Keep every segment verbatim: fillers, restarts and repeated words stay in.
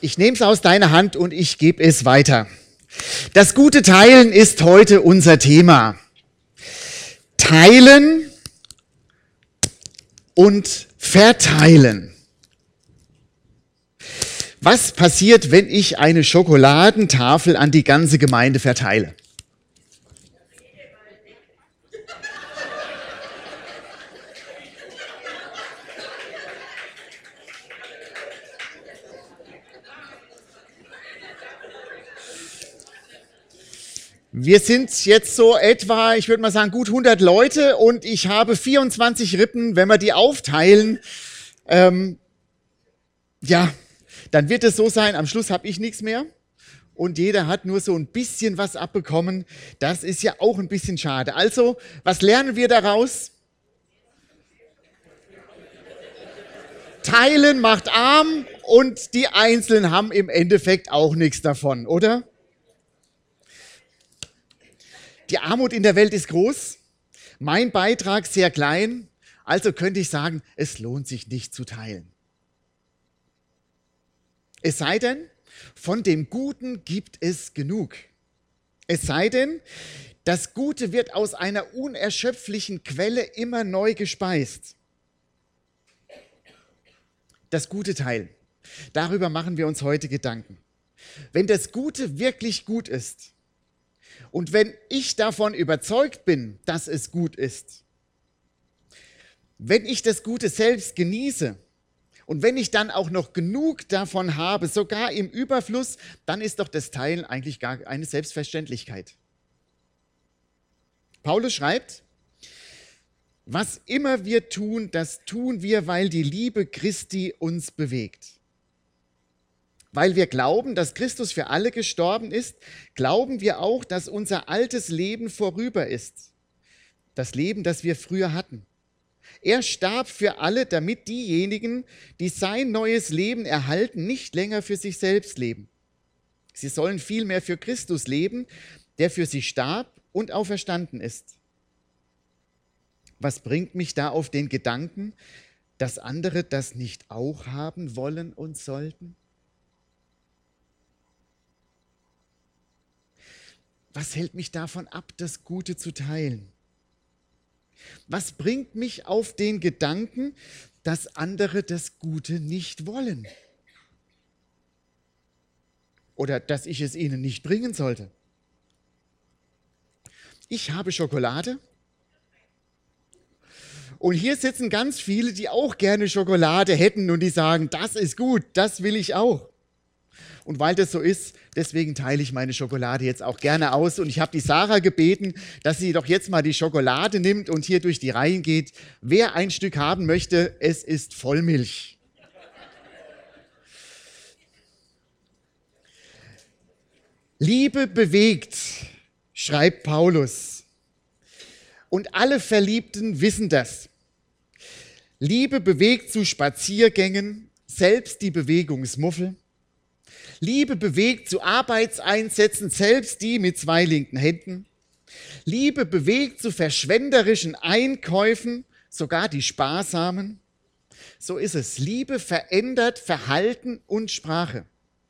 Ich nehme es aus deiner Hand und ich gebe es weiter. Das gute Teilen ist heute unser Thema. Teilen und verteilen. Was passiert, wenn ich eine Schokoladentafel an die ganze Gemeinde verteile? Wir sind jetzt so etwa, ich würde mal sagen, gut hundert Leute und ich habe vierundzwanzig Rippen. Wenn wir die aufteilen, ähm, ja, dann wird es so sein, am Schluss habe ich nichts mehr und jeder hat nur so ein bisschen was abbekommen. Das ist ja auch ein bisschen schade. Also, was lernen wir daraus? Teilen macht arm und die Einzelnen haben im Endeffekt auch nichts davon, oder? Die Armut in der Welt ist groß, mein Beitrag sehr klein, also könnte ich sagen, es lohnt sich nicht zu teilen. Es sei denn, von dem Guten gibt es genug. Es sei denn, das Gute wird aus einer unerschöpflichen Quelle immer neu gespeist. Das gute Teilen, darüber machen wir uns heute Gedanken. Wenn das Gute wirklich gut ist, und wenn ich davon überzeugt bin, dass es gut ist, wenn ich das Gute selbst genieße und wenn ich dann auch noch genug davon habe, sogar im Überfluss, dann ist doch das Teilen eigentlich gar eine Selbstverständlichkeit. Paulus schreibt, was immer wir tun, das tun wir, weil die Liebe Christi uns bewegt. Weil wir glauben, dass Christus für alle gestorben ist, glauben wir auch, dass unser altes Leben vorüber ist. Das Leben, das wir früher hatten. Er starb für alle, damit diejenigen, die sein neues Leben erhalten, nicht länger für sich selbst leben. Sie sollen vielmehr für Christus leben, der für sie starb und auferstanden ist. Was bringt mich da auf den Gedanken, dass andere das nicht auch haben wollen und sollten? Was hält mich davon ab, das Gute zu teilen? Was bringt mich auf den Gedanken, dass andere das Gute nicht wollen? Oder dass ich es ihnen nicht bringen sollte? Ich habe Schokolade. Und hier sitzen ganz viele, die auch gerne Schokolade hätten und die sagen, das ist gut, das will ich auch. Und weil das so ist, deswegen teile ich meine Schokolade jetzt auch gerne aus. Und ich habe die Sarah gebeten, dass sie doch jetzt mal die Schokolade nimmt und hier durch die Reihen geht. Wer ein Stück haben möchte, es ist Vollmilch. Liebe bewegt, schreibt Paulus. Und alle Verliebten wissen das. Liebe bewegt zu Spaziergängen, selbst die Bewegungsmuffel. Liebe bewegt zu Arbeitseinsätzen, selbst die mit zwei linken Händen. Liebe bewegt zu verschwenderischen Einkäufen, sogar die sparsamen. So ist es. Liebe verändert Verhalten und Sprache.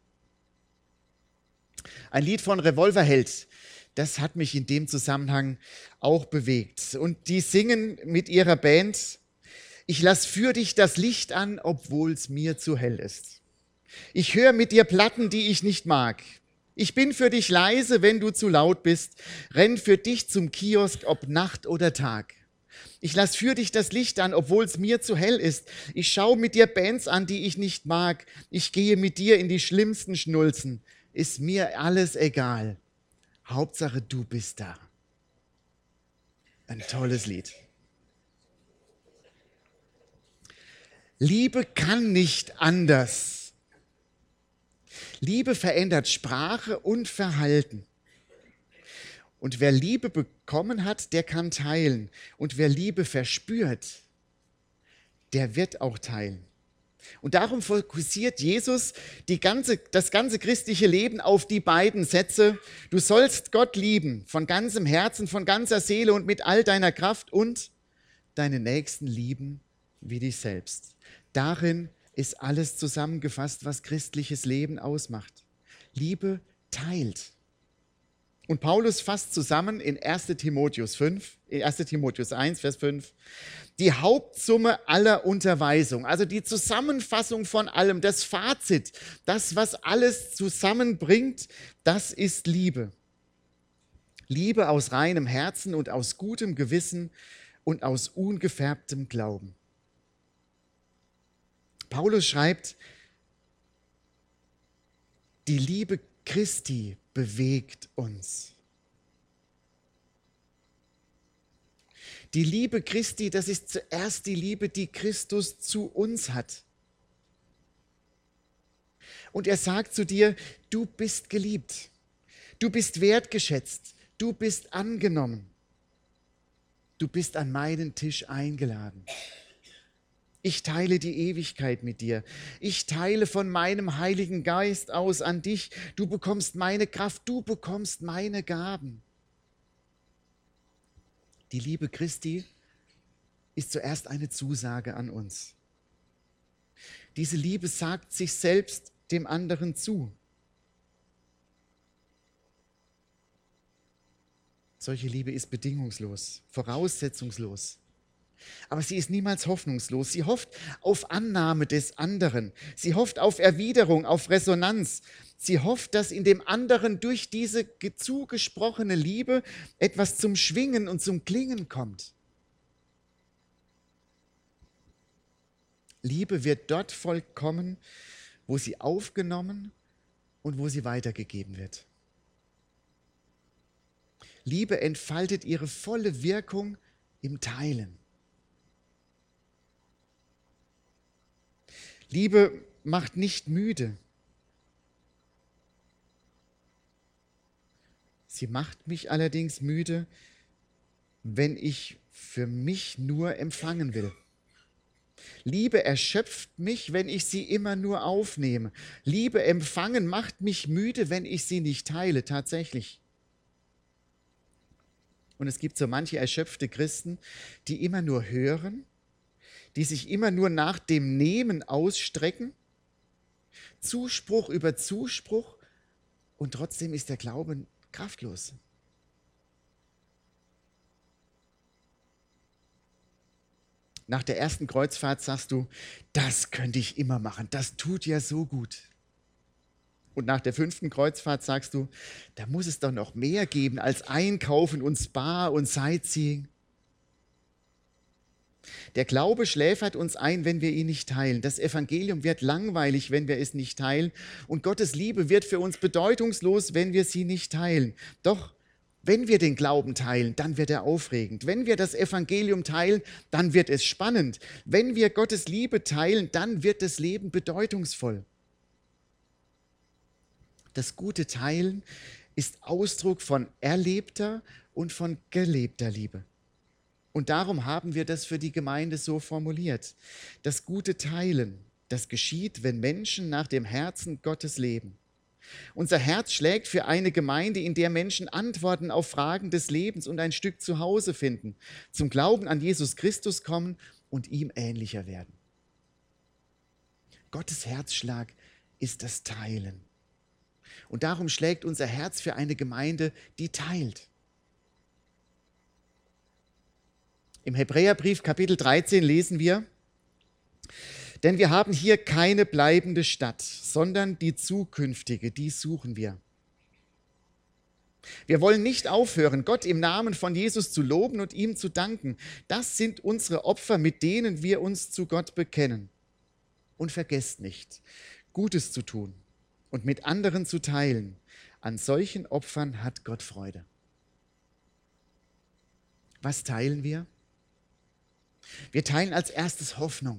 Ein Lied von Revolverheld, das hat mich in dem Zusammenhang auch bewegt. Und die singen mit ihrer Band, ich lass für dich das Licht an, obwohl es mir zu hell ist. Ich höre mit dir Platten, die ich nicht mag. Ich bin für dich leise, wenn du zu laut bist. Renn für dich zum Kiosk, ob Nacht oder Tag. Ich lass für dich das Licht an, obwohl es mir zu hell ist. Ich schaue mit dir Bands an, die ich nicht mag. Ich gehe mit dir in die schlimmsten Schnulzen. Ist mir alles egal. Hauptsache, du bist da. Ein tolles Lied. Liebe kann nicht anders. Liebe verändert Sprache und Verhalten. Und wer Liebe bekommen hat, der kann teilen. Und wer Liebe verspürt, der wird auch teilen. Und darum fokussiert Jesus die ganze, das ganze christliche Leben auf die beiden Sätze. Du sollst Gott lieben, von ganzem Herzen, von ganzer Seele und mit all deiner Kraft und deinen Nächsten lieben wie dich selbst. Darin ist alles zusammengefasst, was christliches Leben ausmacht. Liebe teilt. Und Paulus fasst zusammen in erster Timotheus fünf, erster Timotheus eins, Vers fünf, die Hauptsumme aller Unterweisung, also die Zusammenfassung von allem, das Fazit, das, was alles zusammenbringt, das ist Liebe. Liebe aus reinem Herzen und aus gutem Gewissen und aus ungefärbtem Glauben. Paulus schreibt, die Liebe Christi bewegt uns. Die Liebe Christi, das ist zuerst die Liebe, die Christus zu uns hat. Und er sagt zu dir, du bist geliebt, du bist wertgeschätzt, du bist angenommen, du bist an meinen Tisch eingeladen. Ich teile die Ewigkeit mit dir. Ich teile von meinem Heiligen Geist aus an dich. Du bekommst meine Kraft, du bekommst meine Gaben. Die Liebe Christi ist zuerst eine Zusage an uns. Diese Liebe sagt sich selbst dem anderen zu. Solche Liebe ist bedingungslos, voraussetzungslos. Aber sie ist niemals hoffnungslos. Sie hofft auf Annahme des anderen. Sie hofft auf Erwiderung, auf Resonanz. Sie hofft, dass in dem anderen durch diese zugesprochene Liebe etwas zum Schwingen und zum Klingen kommt. Liebe wird dort vollkommen, wo sie aufgenommen und wo sie weitergegeben wird. Liebe entfaltet ihre volle Wirkung im Teilen. Liebe macht nicht müde. Sie macht mich allerdings müde, wenn ich für mich nur empfangen will. Liebe erschöpft mich, wenn ich sie immer nur aufnehme. Liebe empfangen macht mich müde, wenn ich sie nicht teile, tatsächlich. Und es gibt so manche erschöpfte Christen, die immer nur hören, die sich immer nur nach dem Nehmen ausstrecken, Zuspruch über Zuspruch, und trotzdem ist der Glaube kraftlos. Nach der ersten Kreuzfahrt sagst du, das könnte ich immer machen, das tut ja so gut. Und nach der fünften Kreuzfahrt sagst du, da muss es doch noch mehr geben als Einkaufen und Spa und Sightseeing. Der Glaube schläfert uns ein, wenn wir ihn nicht teilen. Das Evangelium wird langweilig, wenn wir es nicht teilen. Und Gottes Liebe wird für uns bedeutungslos, wenn wir sie nicht teilen. Doch wenn wir den Glauben teilen, dann wird er aufregend. Wenn wir das Evangelium teilen, dann wird es spannend. Wenn wir Gottes Liebe teilen, dann wird das Leben bedeutungsvoll. Das gute Teilen ist Ausdruck von erlebter und von gelebter Liebe. Und darum haben wir das für die Gemeinde so formuliert. Das gute Teilen, das geschieht, wenn Menschen nach dem Herzen Gottes leben. Unser Herz schlägt für eine Gemeinde, in der Menschen Antworten auf Fragen des Lebens und ein Stück Zuhause finden, zum Glauben an Jesus Christus kommen und ihm ähnlicher werden. Gottes Herzschlag ist das Teilen. Und darum schlägt unser Herz für eine Gemeinde, die teilt. Im Hebräerbrief Kapitel dreizehn lesen wir, denn wir haben hier keine bleibende Stadt, sondern die zukünftige, die suchen wir. Wir wollen nicht aufhören, Gott im Namen von Jesus zu loben und ihm zu danken. Das sind unsere Opfer, mit denen wir uns zu Gott bekennen. Und vergesst nicht, Gutes zu tun und mit anderen zu teilen. An solchen Opfern hat Gott Freude. Was teilen wir? Wir teilen als erstes Hoffnung.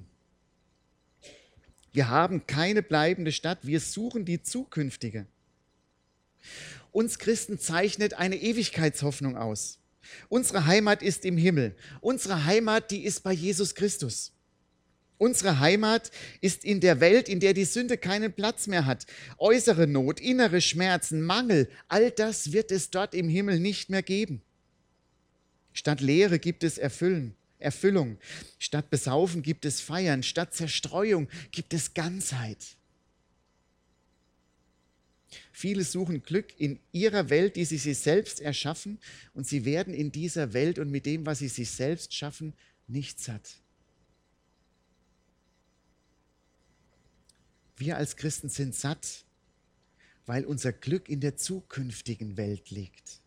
Wir haben keine bleibende Stadt, wir suchen die zukünftige. Uns Christen zeichnet eine Ewigkeitshoffnung aus. Unsere Heimat ist im Himmel. Unsere Heimat, die ist bei Jesus Christus. Unsere Heimat ist in der Welt, in der die Sünde keinen Platz mehr hat. Äußere Not, innere Schmerzen, Mangel, all das wird es dort im Himmel nicht mehr geben. Statt Leere gibt es Erfüllen. Erfüllung. Statt Besaufen gibt es Feiern. Statt Zerstreuung gibt es Ganzheit. Viele suchen Glück in ihrer Welt, die sie sich selbst erschaffen, und sie werden in dieser Welt und mit dem, was sie sich selbst schaffen, nicht satt. Wir als Christen sind satt, weil unser Glück in der zukünftigen Welt liegt.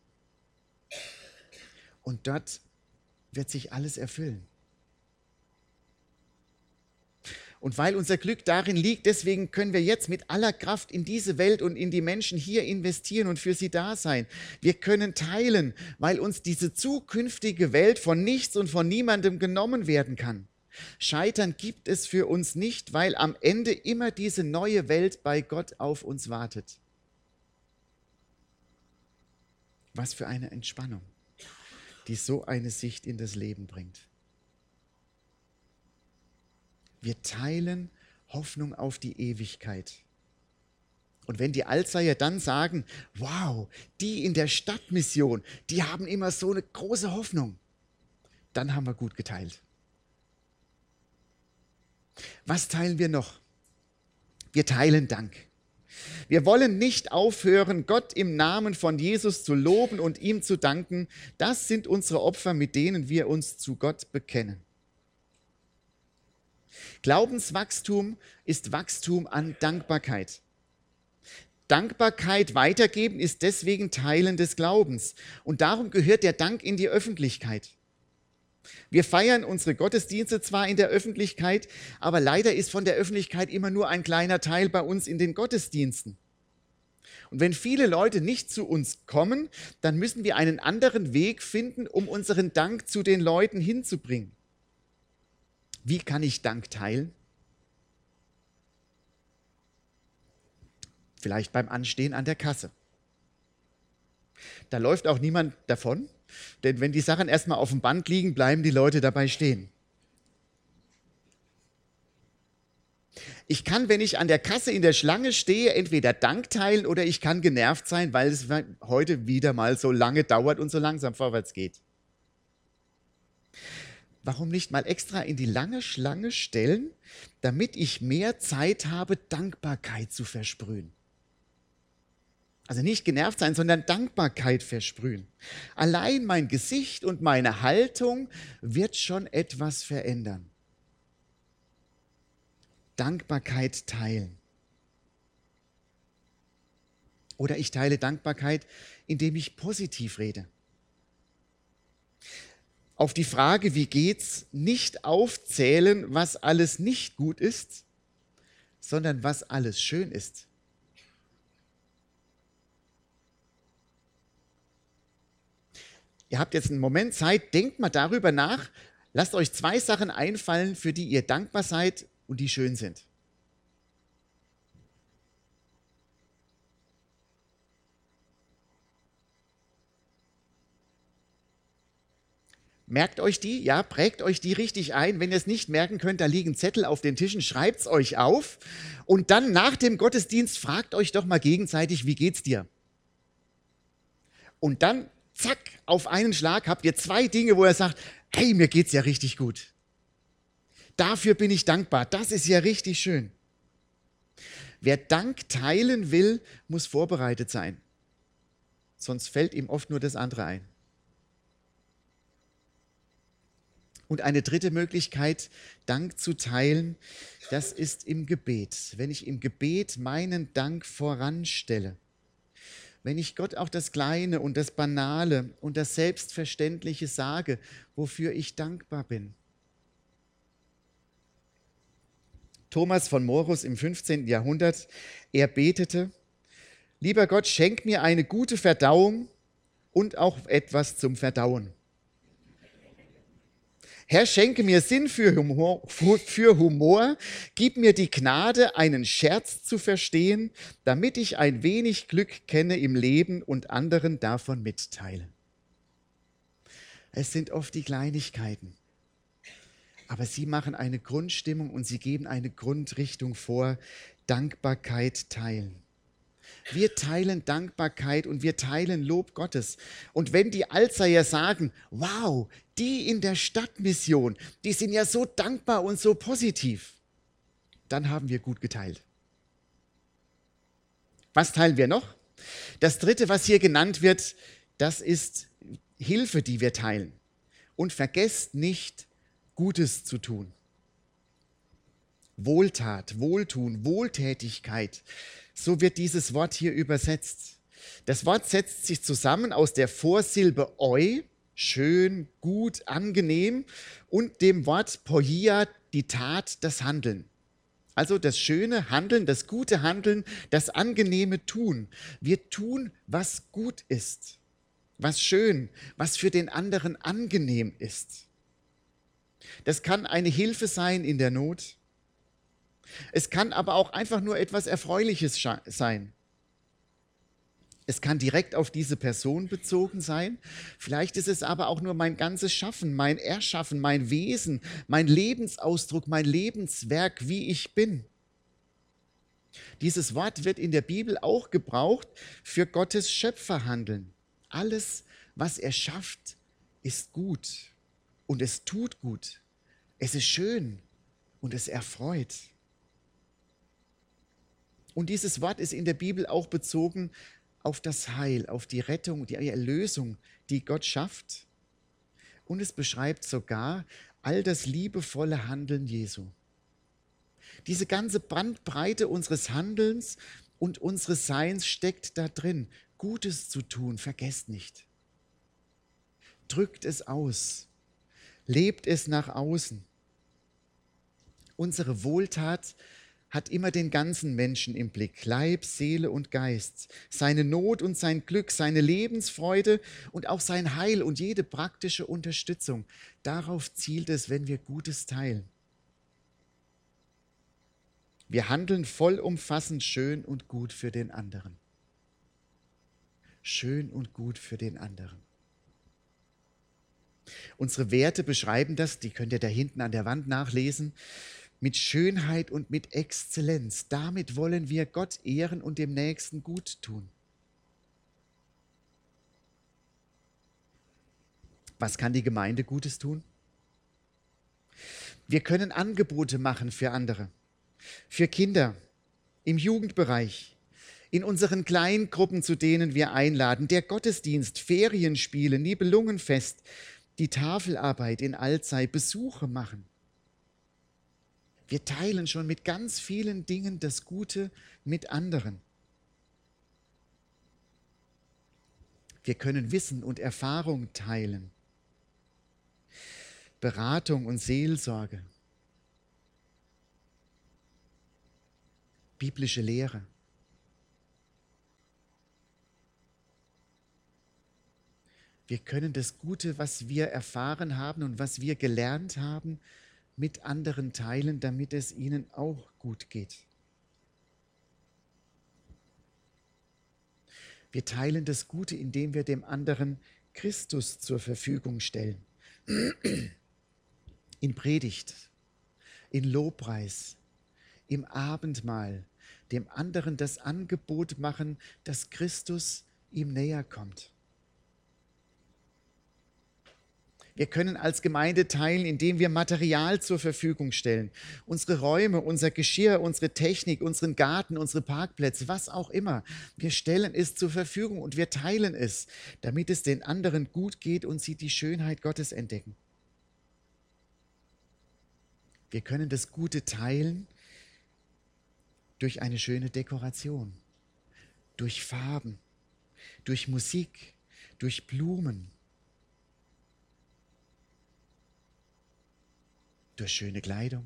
Und dort wird sich alles erfüllen. Und weil unser Glück darin liegt, deswegen können wir jetzt mit aller Kraft in diese Welt und in die Menschen hier investieren und für sie da sein. Wir können teilen, weil uns diese zukünftige Welt von nichts und von niemandem genommen werden kann. Scheitern gibt es für uns nicht, weil am Ende immer diese neue Welt bei Gott auf uns wartet. Was für eine Entspannung, die so eine Sicht in das Leben bringt. Wir teilen Hoffnung auf die Ewigkeit. Und wenn die Altseier dann sagen, wow, die in der Stadtmission, die haben immer so eine große Hoffnung, dann haben wir gut geteilt. Was teilen wir noch? Wir teilen Dank. Wir wollen nicht aufhören, Gott im Namen von Jesus zu loben und ihm zu danken. Das sind unsere Opfer, mit denen wir uns zu Gott bekennen. Glaubenswachstum ist Wachstum an Dankbarkeit. Dankbarkeit weitergeben ist deswegen Teilen des Glaubens. Und darum gehört der Dank in die Öffentlichkeit. Wir feiern unsere Gottesdienste zwar in der Öffentlichkeit, aber leider ist von der Öffentlichkeit immer nur ein kleiner Teil bei uns in den Gottesdiensten. Und wenn viele Leute nicht zu uns kommen, dann müssen wir einen anderen Weg finden, um unseren Dank zu den Leuten hinzubringen. Wie kann ich Dank teilen? Vielleicht beim Anstehen an der Kasse. Da läuft auch niemand davon, denn wenn die Sachen erstmal auf dem Band liegen, bleiben die Leute dabei stehen. Ich kann, wenn ich an der Kasse in der Schlange stehe, entweder Dank teilen oder ich kann genervt sein, weil es heute wieder mal so lange dauert und so langsam vorwärts geht. Warum nicht mal extra in die lange Schlange stellen, damit ich mehr Zeit habe, Dankbarkeit zu versprühen? Also nicht genervt sein, sondern Dankbarkeit versprühen. Allein mein Gesicht und meine Haltung wird schon etwas verändern. Dankbarkeit teilen. Oder ich teile Dankbarkeit, indem ich positiv rede. Auf die Frage, wie geht's, nicht aufzählen, was alles nicht gut ist, sondern was alles schön ist. Ihr habt jetzt einen Moment Zeit, denkt mal darüber nach, lasst euch zwei Sachen einfallen, für die ihr dankbar seid und die schön sind. Merkt euch die, ja, prägt euch die richtig ein. Wenn ihr es nicht merken könnt, da liegen Zettel auf den Tischen, schreibt es euch auf. Und dann nach dem Gottesdienst fragt euch doch mal gegenseitig, wie geht's dir? Und dann, zack, auf einen Schlag habt ihr zwei Dinge, wo ihr sagt, hey, mir geht's ja richtig gut. Dafür bin ich dankbar, das ist ja richtig schön. Wer Dank teilen will, muss vorbereitet sein. Sonst fällt ihm oft nur das andere ein. Und eine dritte Möglichkeit, Dank zu teilen, das ist im Gebet. Wenn ich im Gebet meinen Dank voranstelle, wenn ich Gott auch das Kleine und das Banale und das Selbstverständliche sage, wofür ich dankbar bin. Thomas von Morus im fünfzehnten Jahrhundert, er betete, lieber Gott, schenk mir eine gute Verdauung und auch etwas zum Verdauen. Herr, schenke mir Sinn für Humor, für Humor, gib mir die Gnade, einen Scherz zu verstehen, damit ich ein wenig Glück kenne im Leben und anderen davon mitteile. Es sind oft die Kleinigkeiten, aber sie machen eine Grundstimmung und sie geben eine Grundrichtung vor, Dankbarkeit teilen. Wir teilen Dankbarkeit und wir teilen Lob Gottes. Und wenn die Alzheimer sagen, wow, die in der Stadtmission, die sind ja so dankbar und so positiv, dann haben wir gut geteilt. Was teilen wir noch? Das dritte, was hier genannt wird, das ist Hilfe, die wir teilen. Und vergesst nicht, Gutes zu tun. Wohltat, Wohltun, Wohltätigkeit, so wird dieses Wort hier übersetzt. Das Wort setzt sich zusammen aus der Vorsilbe eu, schön, gut, angenehm, und dem Wort poia, die Tat, das Handeln. Also das schöne Handeln, das gute Handeln, das angenehme Tun. Wir tun, was gut ist, was schön, was für den anderen angenehm ist. Das kann eine Hilfe sein in der Not. Es kann aber auch einfach nur etwas Erfreuliches sein. Es kann direkt auf diese Person bezogen sein. Vielleicht ist es aber auch nur mein ganzes Schaffen, mein Erschaffen, mein Wesen, mein Lebensausdruck, mein Lebenswerk, wie ich bin. Dieses Wort wird in der Bibel auch gebraucht für Gottes Schöpferhandeln. Alles, was er schafft, ist gut und es tut gut. Es ist schön und es erfreut. Und dieses Wort ist in der Bibel auch bezogen auf das Heil, auf die Rettung, die Erlösung, die Gott schafft. Und es beschreibt sogar all das liebevolle Handeln Jesu. Diese ganze Bandbreite unseres Handelns und unseres Seins steckt da drin. Gutes zu tun, vergesst nicht. Drückt es aus. Lebt es nach außen. Unsere Wohltat hat immer den ganzen Menschen im Blick, Leib, Seele und Geist, seine Not und sein Glück, seine Lebensfreude und auch sein Heil und jede praktische Unterstützung. Darauf zielt es, wenn wir Gutes teilen. Wir handeln vollumfassend schön und gut für den anderen. Schön und gut für den anderen. Unsere Werte beschreiben das, die könnt ihr da hinten an der Wand nachlesen, mit Schönheit und mit Exzellenz. Damit wollen wir Gott ehren und dem Nächsten gut tun. Was kann die Gemeinde Gutes tun? Wir können Angebote machen für andere, für Kinder, im Jugendbereich, in unseren Kleingruppen, zu denen wir einladen, der Gottesdienst, Ferienspiele, Nibelungenfest, die Tafelarbeit in Alzey, Besuche machen. Wir teilen schon mit ganz vielen Dingen das Gute mit anderen. Wir können Wissen und Erfahrung teilen. Beratung und Seelsorge. Biblische Lehre. Wir können das Gute, was wir erfahren haben und was wir gelernt haben, mit anderen teilen, damit es ihnen auch gut geht. Wir teilen das Gute, indem wir dem anderen Christus zur Verfügung stellen. In Predigt, in Lobpreis, im Abendmahl, dem anderen das Angebot machen, dass Christus ihm näher kommt. Wir können als Gemeinde teilen, indem wir Material zur Verfügung stellen. Unsere Räume, unser Geschirr, unsere Technik, unseren Garten, unsere Parkplätze, was auch immer. Wir stellen es zur Verfügung und wir teilen es, damit es den anderen gut geht und sie die Schönheit Gottes entdecken. Wir können das Gute teilen durch eine schöne Dekoration, durch Farben, durch Musik, durch Blumen, durch schöne Kleidung.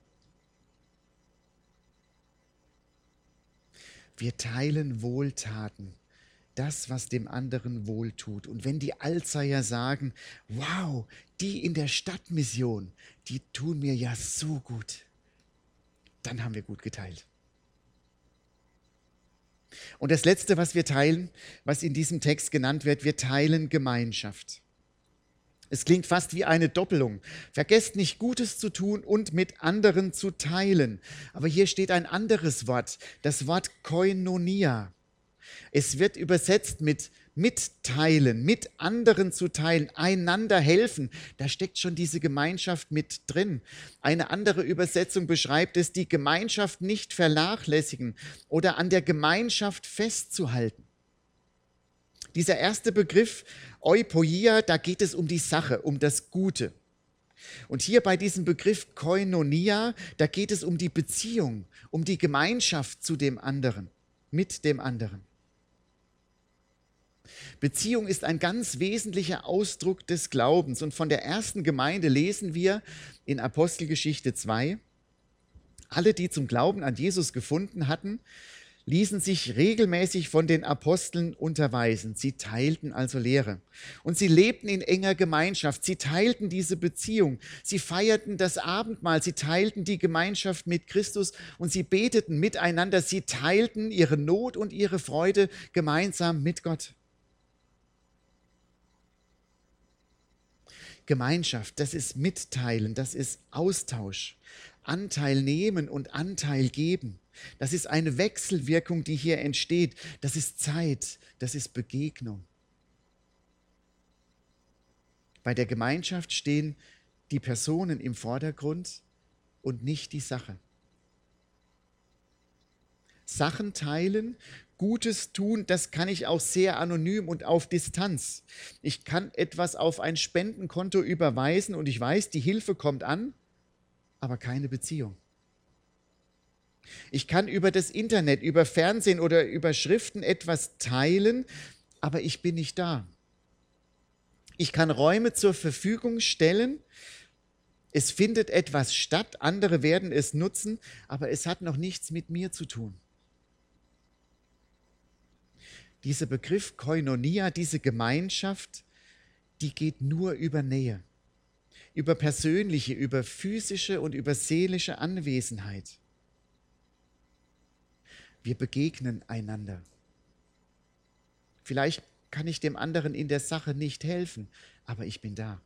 Wir teilen Wohltaten, das, was dem anderen wohltut. Und wenn die Alzheimer sagen, wow, die in der Stadtmission, die tun mir ja so gut, dann haben wir gut geteilt. Und das Letzte, was wir teilen, was in diesem Text genannt wird, wir teilen Gemeinschaft. Es klingt fast wie eine Doppelung. Vergesst nicht, Gutes zu tun und mit anderen zu teilen. Aber hier steht ein anderes Wort, das Wort Koinonia. Es wird übersetzt mit mitteilen, mit anderen zu teilen, einander helfen. Da steckt schon diese Gemeinschaft mit drin. Eine andere Übersetzung beschreibt es, die Gemeinschaft nicht vernachlässigen oder an der Gemeinschaft festzuhalten. Dieser erste Begriff, Eupoia, da geht es um die Sache, um das Gute. Und hier bei diesem Begriff Koinonia, da geht es um die Beziehung, um die Gemeinschaft zu dem anderen, mit dem anderen. Beziehung ist ein ganz wesentlicher Ausdruck des Glaubens. Und von der ersten Gemeinde lesen wir in Apostelgeschichte zwei, alle, die zum Glauben an Jesus gefunden hatten, ließen sich regelmäßig von den Aposteln unterweisen. Sie teilten also Lehre. Und sie lebten in enger Gemeinschaft. Sie teilten diese Beziehung. Sie feierten das Abendmahl. Sie teilten die Gemeinschaft mit Christus und sie beteten miteinander. Sie teilten ihre Not und ihre Freude gemeinsam mit Gott. Gemeinschaft, das ist Mitteilen, das ist Austausch, Anteil nehmen und Anteil geben. Das ist eine Wechselwirkung, die hier entsteht. Das ist Zeit, das ist Begegnung. Bei der Gemeinschaft stehen die Personen im Vordergrund und nicht die Sache. Sachen teilen, Gutes tun, das kann ich auch sehr anonym und auf Distanz. Ich kann etwas auf ein Spendenkonto überweisen und ich weiß, die Hilfe kommt an, aber keine Beziehung. Ich kann über das Internet, über Fernsehen oder über Schriften etwas teilen, aber ich bin nicht da. Ich kann Räume zur Verfügung stellen, es findet etwas statt, andere werden es nutzen, aber es hat noch nichts mit mir zu tun. Dieser Begriff Koinonia, diese Gemeinschaft, die geht nur über Nähe, über persönliche, über physische und über seelische Anwesenheit. Wir begegnen einander. Vielleicht kann ich dem anderen in der Sache nicht helfen, aber ich bin da.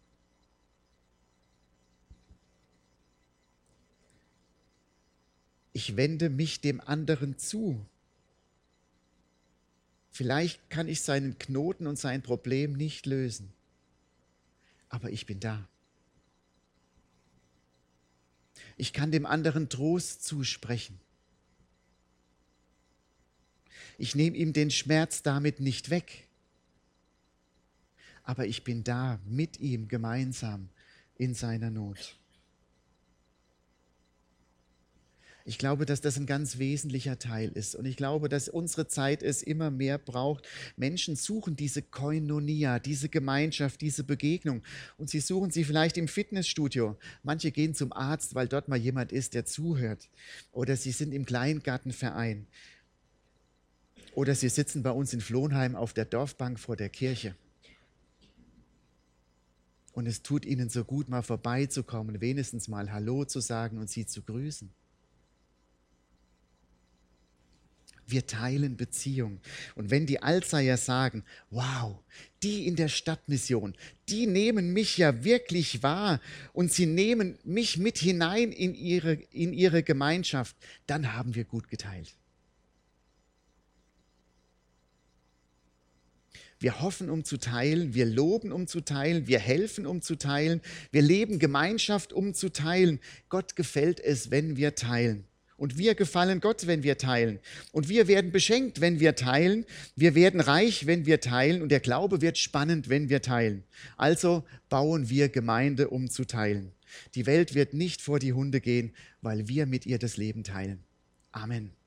Ich wende mich dem anderen zu. Vielleicht kann ich seinen Knoten und sein Problem nicht lösen, aber ich bin da. Ich kann dem anderen Trost zusprechen. Ich nehme ihm den Schmerz damit nicht weg, aber ich bin da mit ihm gemeinsam in seiner Not. Ich glaube, dass das ein ganz wesentlicher Teil ist und ich glaube, dass unsere Zeit es immer mehr braucht. Menschen suchen diese Koinonia, diese Gemeinschaft, diese Begegnung und sie suchen sie vielleicht im Fitnessstudio. Manche gehen zum Arzt, weil dort mal jemand ist, der zuhört, oder sie sind im Kleingartenverein oder sie sitzen bei uns in Flohnheim auf der Dorfbank vor der Kirche. Und es tut ihnen so gut, mal vorbeizukommen, wenigstens mal Hallo zu sagen und sie zu grüßen. Wir teilen Beziehung. Und wenn die Alzheimer sagen, wow, die in der Stadtmission, die nehmen mich ja wirklich wahr und sie nehmen mich mit hinein in ihre, in ihre Gemeinschaft, dann haben wir gut geteilt. Wir hoffen, um zu teilen, wir loben, um zu teilen, wir helfen, um zu teilen, wir leben Gemeinschaft, um zu teilen. Gott gefällt es, wenn wir teilen. Und wir gefallen Gott, wenn wir teilen. Und wir werden beschenkt, wenn wir teilen. Wir werden reich, wenn wir teilen. Und der Glaube wird spannend, wenn wir teilen. Also bauen wir Gemeinde, um zu teilen. Die Welt wird nicht vor die Hunde gehen, weil wir mit ihr das Leben teilen. Amen.